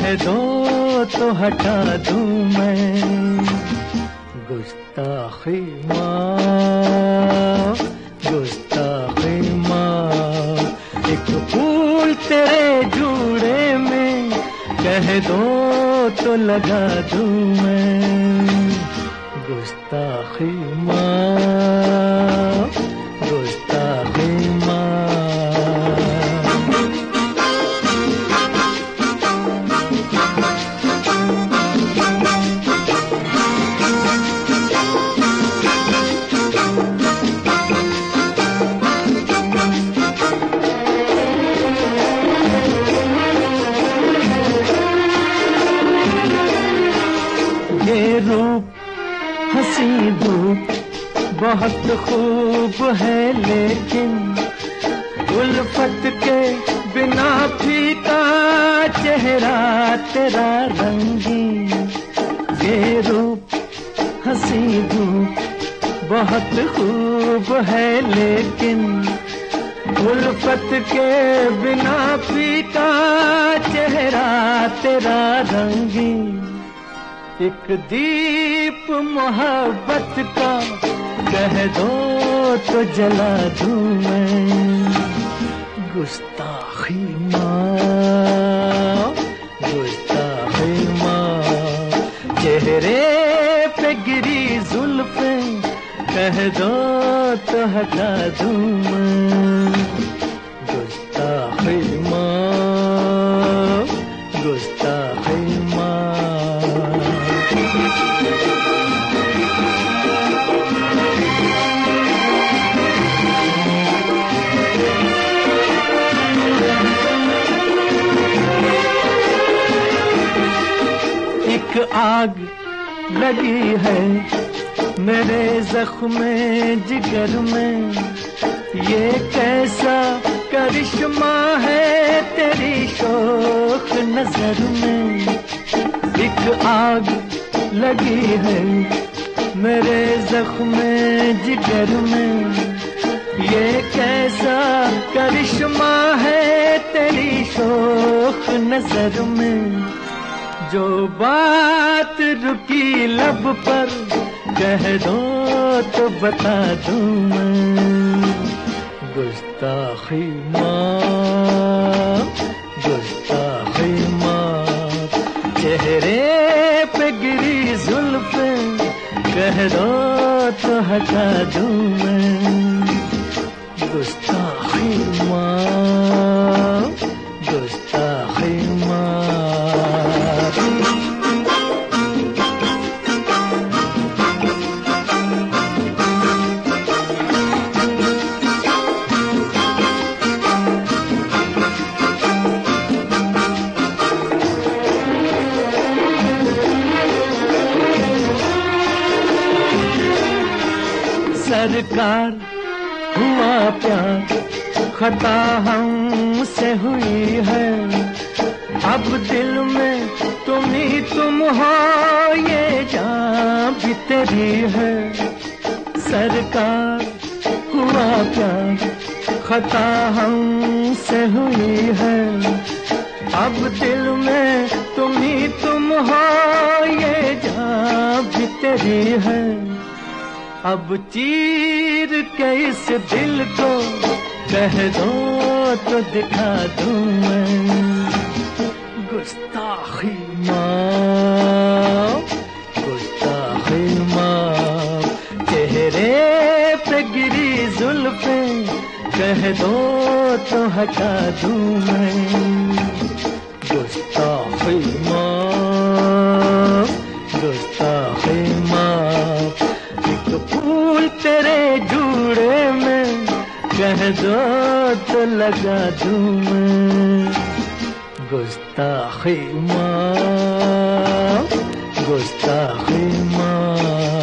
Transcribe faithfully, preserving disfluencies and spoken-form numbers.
कह दो तो हटा दूं मैं। गुस्ताखी माँ, गुस्ताखी माँ, एक फूल तेरे जूड़े में कह दो तो लगा दूं मैं। गुस्ताखी माँ, गुस्ताखी माँ। ये रूप हंसी धूप बहुत खूब है, लेकिन उल्फत के बिना फीका चेहरा तेरा रंगीन। ये रूप हंसी धूप बहुत खूब है, लेकिन उल्फत के बिना फीका चेहरा तेरा रंगीन। एक दीप मोहब्बत का कह दो तो जला दूं मैं। गुस्ताखी माँ, गुस्ताखी माँ, चेहरे पे गिरी जुल्फें कह दो तो हटा दूं मैं। गुस्ताखी माँ, गुस्ताखी माँ। एक आग लगी है मेरे जख्म जिगर में, ये कैसा करिश्मा है तेरी शोख नजर में। एक आग लगी है मेरे जख्म जिगर में, ये कैसा करिश्मा है तेरी शोख नजर में। जो बात रुकी लब पर कह दो तो बता दूं मैं। गुस्ताखी माँ, गुस्ताखी माँ, चेहरे पे गिरी जुल्फें कह दो तो हटा दूं मैं। गुस्ताखी माँ, गुस्ताखी माँ। सरकार हुआ प्यार खता हमसे हुई है, अब दिल में तुम ही तुम हो ये जान भी तेरी है। सरकार हुआ प्यार खता हमसे हुई है, अब दिल में तुम ही तुम हो ये जान भी तेरी है। अब चीर के इस दिल को कह दो तो दिखा दूं मैं। गुस्ताखी माँ, गुस्ताखी माँ, चेहरे पे गिरी जुल्फें कह दो तो हटा दूं मैं। गुस्ताखी माँ, गुस्ताखी माँ, फूल तेरे जूड़े में कह दो तो लगा दूं मैं। गुस्ताखी माँ, गुस्ताखी माँ।